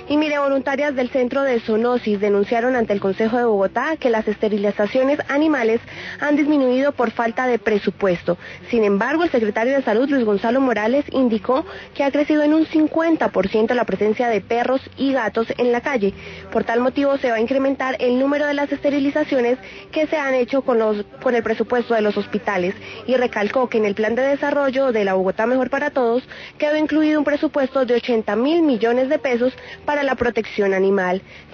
Y mire, voluntarias del Centro de Zoonosis denunciaron ante el Consejo de Bogotá que las esterilizaciones animales han disminuido por falta de presupuesto. Sin embargo, el secretario de Salud, Luis Gonzalo Morales, indicó que ha crecido en un 50% la presencia de perros y gatos en la calle. Por tal motivo, se va a incrementar el número de las esterilizaciones que se han hecho con el presupuesto de los hospitales. Y recalcó que en el plan de desarrollo de la Bogotá Mejor para Todos quedó incluido un presupuesto de 80.000 millones de pesos para la protección animal.